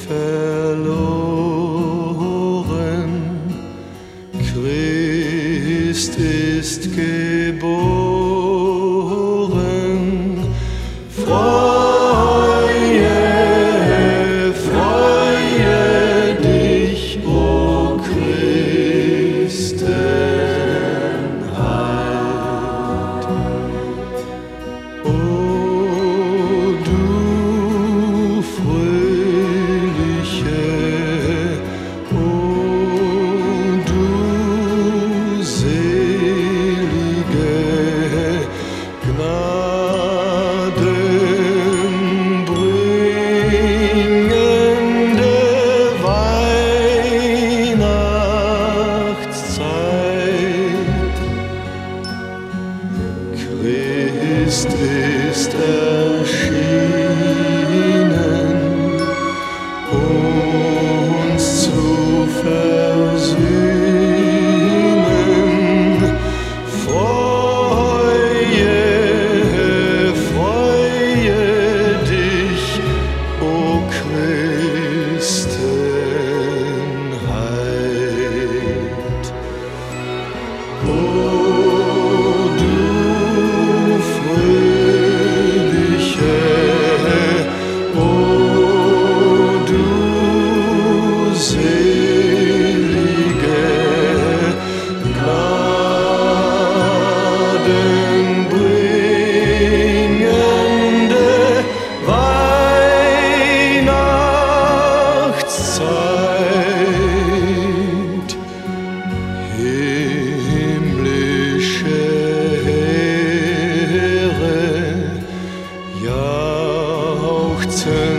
verloren, Christ ist geboren. Freue, freue dich, o Christenheit. O du fröhliche, o du selige, gnadenbringende Weihnachtszeit. Christ ist erschienen, uns zu versöhnen. Freue, freue dich, o Christenheit. O du fröhliche, o du selige, gnadenbringende Weihnachtszeit. Himmlische Heere jauchzen